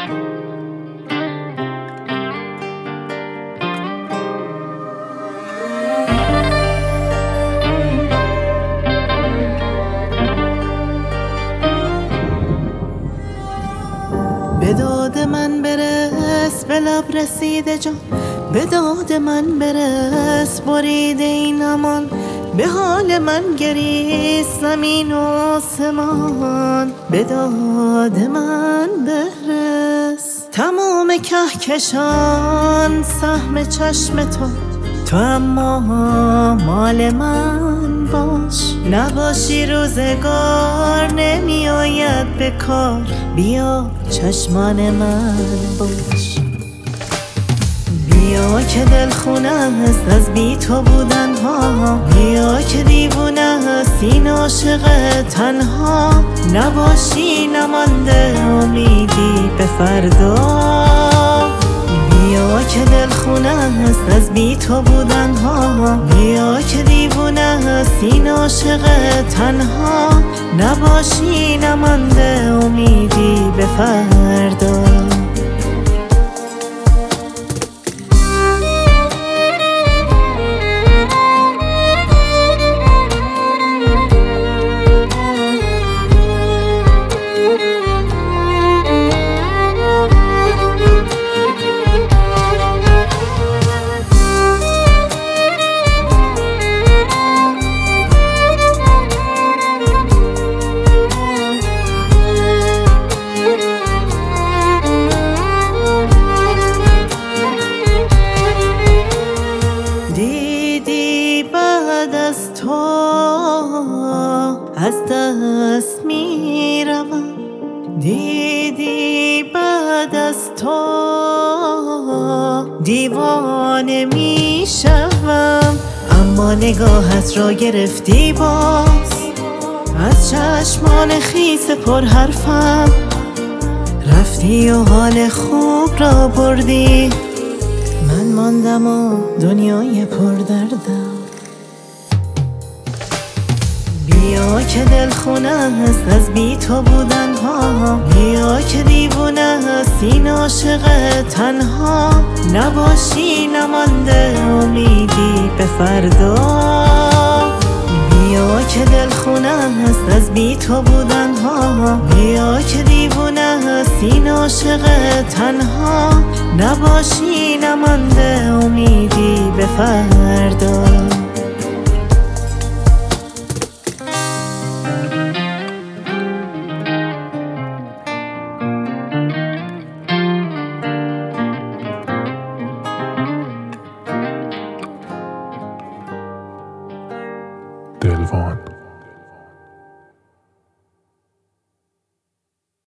به داد من برس به لب رسیده جان، به داد من برس بریده این امان، به حال من گریست زمین و آسمان. به داد من برس تمام کهکشان سهم چشم تو اما مال من باش. نباشی روزگار نمی آید به کار، بیا چشمان من باش. بیا که دل خونه است از بی تو بودن ها، بیا که دیوونه است این عاشق تنها. نباشی نمانده امیدی به فردا، بیا که دل خونه است از بی تو بودن ها، بیا که دیوونه است این عاشق تنها. نباشی نمانده امیدی به فردا. از تو از دست میروم، دیدی بعد از تو دیوانه میشوم. اما نگاهت را گرفتی باز، از چشمان خیس پر حرفم رفتی و حال خوب را بردی. من ماندم و دنیای پر دردم. بیا که دل خونه است از بی تو بودن ها، بیا که دیوونه است این عاشق تنها. نباشی نمانده امیدی به فردا، بیا که دل خونه است از بی تو بودن ها، بیا که دیوونه است این عاشق تنها. نباشی نمانده امیدی به فردا. دلوان